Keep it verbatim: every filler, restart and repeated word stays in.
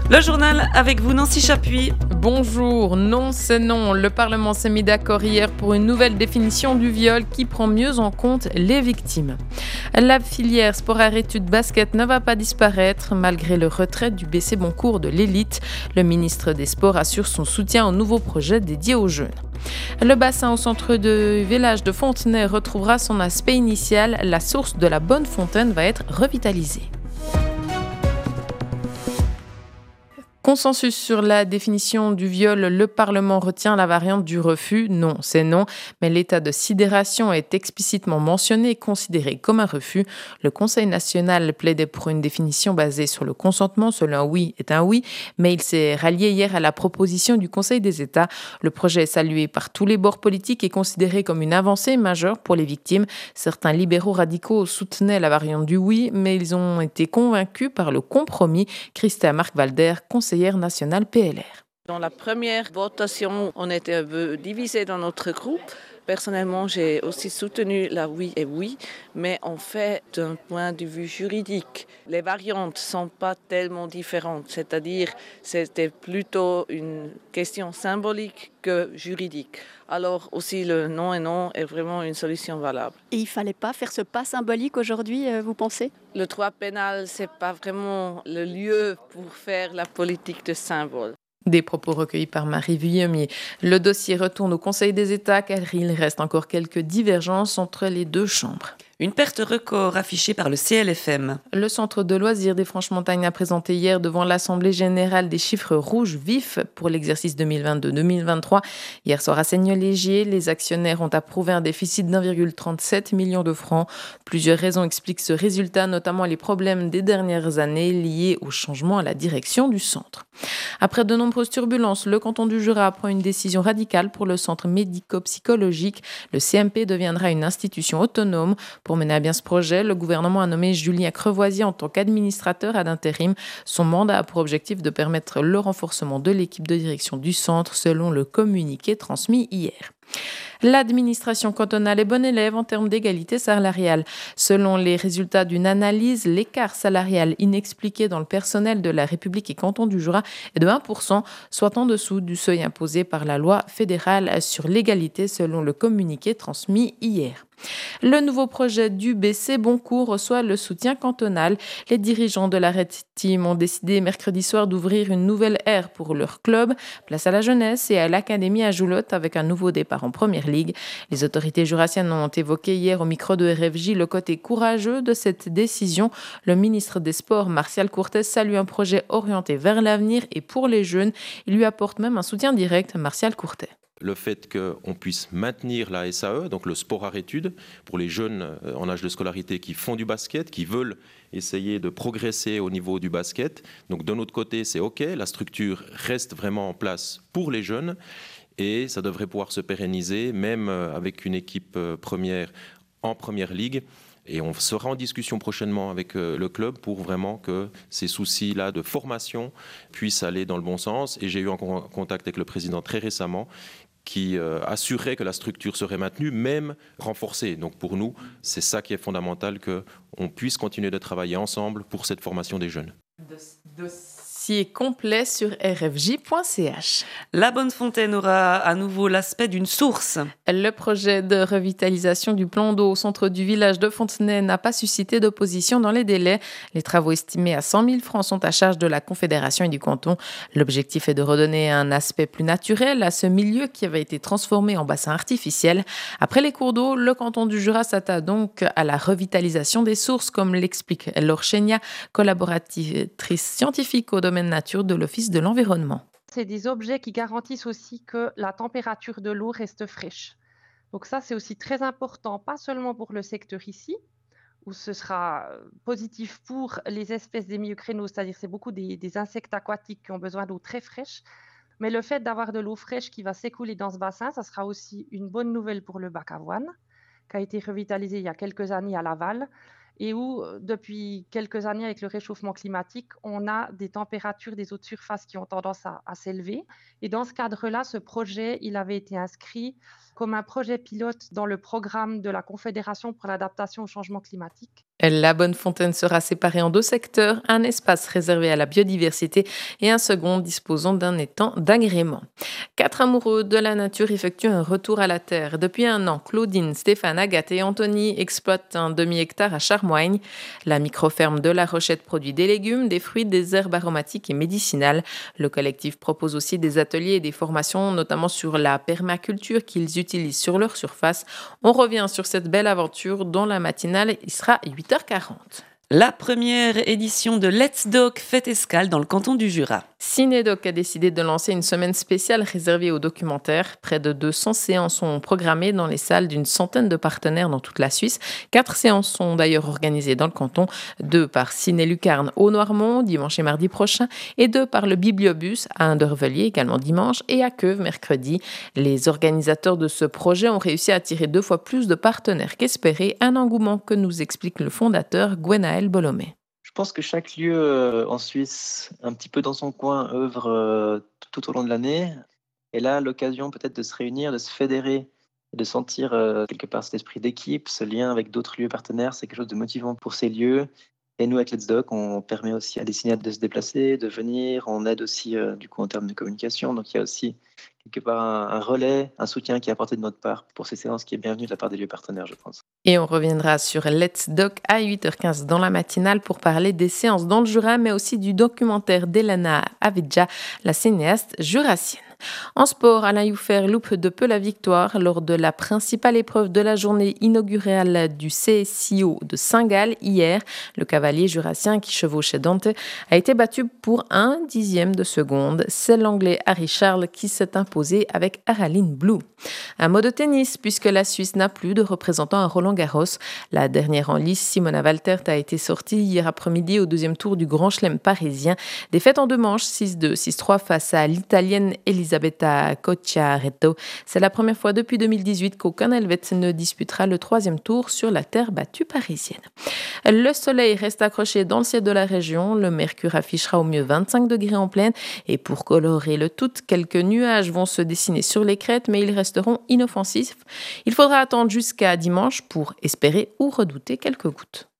Le journal avec vous, Nancy Chapuis. Bonjour, non c'est non. Le Parlement s'est mis d'accord hier pour une nouvelle définition du viol qui prend mieux en compte les victimes. La filière sport-études basket ne va pas disparaître malgré le retrait du B C Boncourt de l'élite. Le ministre des Sports assure son soutien au nouveau projet dédié aux jeunes. Le bassin au centre du village de Fontenay retrouvera son aspect initial. La source de la Bonne Fontaine va être revitalisée. Consensus sur la définition du viol, le Parlement retient la variante du refus. Non, c'est non, mais l'état de sidération est explicitement mentionné et considéré comme un refus. Le Conseil national plaidait pour une définition basée sur le consentement. Seul un oui est un oui, mais il s'est rallié hier à la proposition du Conseil des États. Le projet est salué par tous les bords politiques et considéré comme une avancée majeure pour les victimes. Certains libéraux radicaux soutenaient la variante du oui, mais ils ont été convaincus par le compromis. Christa Marc-Valder, conseillère nationale P L R. Dans la première votation, on était un peu divisé dans notre groupe. Personnellement, j'ai aussi soutenu la oui et oui, mais en fait, d'un point de vue juridique, les variantes ne sont pas tellement différentes. C'est-à-dire, c'était plutôt une question symbolique que juridique. Alors aussi, le non et non est vraiment une solution valable. Et il ne fallait pas faire ce pas symbolique aujourd'hui, vous pensez ? Le droit pénal, ce n'est pas vraiment le lieu pour faire la politique de symbole. Des propos recueillis par Marie Vuillemier. Le dossier retourne au Conseil des États car il reste encore quelques divergences entre les deux chambres. Une perte record affichée par le C L F M. Le centre de loisirs des Franches-Montagnes a présenté hier devant l'Assemblée générale des chiffres rouges vifs pour l'exercice deux mille vingt-deux deux mille vingt-trois. Hier soir à Seignelay-Légier, les actionnaires ont approuvé un déficit d'un virgule trente-sept million de francs. Plusieurs raisons expliquent ce résultat, notamment les problèmes des dernières années liés au changement à la direction du centre. Après de nombreuses turbulences, le canton du Jura prend une décision radicale pour le centre médico-psychologique. Le C M P deviendra une institution autonome. Pour mener à bien ce projet, le gouvernement a nommé Julien Crevoisier en tant qu'administrateur ad intérim. Son mandat a pour objectif de permettre le renforcement de l'équipe de direction du centre, selon le communiqué transmis hier. L'administration cantonale est bonne élève en termes d'égalité salariale. Selon les résultats d'une analyse, l'écart salarial inexpliqué dans le personnel de la République et canton du Jura est de un pour cent, soit en dessous du seuil imposé par la loi fédérale sur l'égalité, selon le communiqué transmis hier. Le nouveau projet du B C Boncourt reçoit le soutien cantonal. Les dirigeants de la Red Team ont décidé mercredi soir d'ouvrir une nouvelle ère pour leur club, place à la jeunesse et à l'académie à Joulotte avec un nouveau départ en première ligue. Les autorités jurassiennes ont évoqué hier au micro de R F J le côté courageux de cette décision. Le ministre des Sports, Martial Courtet, salue un projet orienté vers l'avenir et pour les jeunes. Il lui apporte même un soutien direct, Martial Courtet. Le fait qu'on puisse maintenir la S A E, donc le sport à études, pour les jeunes en âge de scolarité qui font du basket, qui veulent essayer de progresser au niveau du basket. Donc de notre côté, c'est OK, la structure reste vraiment en place pour les jeunes et ça devrait pouvoir se pérenniser, même avec une équipe première en première ligue. Et on sera en discussion prochainement avec le club pour vraiment que ces soucis-là de formation puissent aller dans le bon sens. Et j'ai eu un contact avec le président très récemment qui euh, assurait que la structure serait maintenue, même renforcée. Donc pour nous, c'est ça qui est fondamental, qu'on puisse continuer de travailler ensemble pour cette formation des jeunes. Dossier complet sur r f j point c h. La Bonne Fontaine aura à nouveau l'aspect d'une source. Le projet de revitalisation du plan d'eau au centre du village de Fontenay n'a pas suscité d'opposition dans les délais. Les travaux estimés à cent mille francs sont à charge de la Confédération et du canton. L'objectif est de redonner un aspect plus naturel à ce milieu qui avait été transformé en bassin artificiel. Après les cours d'eau, le canton du Jura s'attaque donc à la revitalisation des sources, comme l'explique Laure Chénia, collaboratrice scientifique au domaine nature de l'Office de l'environnement. C'est des objets qui garantissent aussi que la température de l'eau reste fraîche. Donc ça, c'est aussi très important, pas seulement pour le secteur ici, où ce sera positif pour les espèces des milieux créneaux, c'est-à-dire c'est beaucoup des, des insectes aquatiques qui ont besoin d'eau très fraîche, mais le fait d'avoir de l'eau fraîche qui va s'écouler dans ce bassin, ça sera aussi une bonne nouvelle pour le bac Avoine, qui a été revitalisé il y a quelques années à Laval, et où, depuis quelques années, avec le réchauffement climatique, on a des températures des eaux de surface qui ont tendance à, à s'élever. Et dans ce cadre-là, ce projet, il avait été inscrit comme un projet pilote dans le programme de la Confédération pour l'adaptation au changement climatique. La Bonnefontaine sera séparée en deux secteurs, un espace réservé à la biodiversité et un second disposant d'un étang d'agrément. Quatre amoureux de la nature effectuent un retour à la terre. Depuis un an, Claudine, Stéphane, Agathe et Anthony exploitent un demi-hectare à Charmoigne. La microferme de La Rochette produit des légumes, des fruits, des herbes aromatiques et médicinales. Le collectif propose aussi des ateliers et des formations, notamment sur la permaculture qu'ils utilisent sur leur surface. On revient sur cette belle aventure dont la matinale il sera huit heures quarante. La première édition de Let's Doc fait escale dans le canton du Jura. Cinédoc a décidé de lancer une semaine spéciale réservée aux documentaires. Près de deux cents séances sont programmées dans les salles d'une centaine de partenaires dans toute la Suisse. Quatre séances sont d'ailleurs organisées dans le canton, deux par Ciné Lucarne au Noirmont, dimanche et mardi prochain, et deux par le Bibliobus à Indervellier, également dimanche, et à Queuve, mercredi. Les organisateurs de ce projet ont réussi à attirer deux fois plus de partenaires qu'espéré, un engouement que nous explique le fondateur Gwenaël Bolomé. Je pense que chaque lieu euh, en Suisse, un petit peu dans son coin, œuvre euh, tout au long de l'année. Et là, l'occasion peut-être de se réunir, de se fédérer, de sentir euh, quelque part cet esprit d'équipe, ce lien avec d'autres lieux partenaires, c'est quelque chose de motivant pour ces lieux. Et nous, avec Let's Doc, on permet aussi à des cinéastes de se déplacer, de venir. On aide aussi euh, du coup en termes de communication. Donc il y a aussi quelque part un, un relais, un soutien qui est apporté de notre part pour ces séances qui est bienvenu de la part des lieux partenaires, je pense. Et on reviendra sur Let's Doc à huit heures quinze dans la matinale pour parler des séances dans le Jura, mais aussi du documentaire d'Elana Avidja, la cinéaste jurassienne. En sport, Alain Youffer loupe de peu la victoire lors de la principale épreuve de la journée inaugurale du C S I O de Saint-Gall hier. Le cavalier jurassien qui chevauchait Dante a été battu pour un dixième de seconde. C'est l'anglais Harry Charles qui s'est imposé avec Araline Blue. Un mot de tennis puisque la Suisse n'a plus de représentant à Roland-Garros. La dernière en lice, Simona Waltert, a été sortie hier après-midi au deuxième tour du Grand Chelem parisien. Défaite en deux manches, six deux, six trois face à l'italienne Elisabetta Cocciaretto. C'est la première fois depuis deux mille dix-huit qu'aucun Helvète ne disputera le troisième tour sur la terre battue parisienne. Le soleil reste accroché dans le ciel de la région. Le mercure affichera au mieux vingt-cinq degrés en pleine. Et pour colorer le tout, quelques nuages vont se dessiner sur les crêtes, mais ils resteront inoffensifs. Il faudra attendre jusqu'à dimanche pour espérer ou redouter quelques gouttes.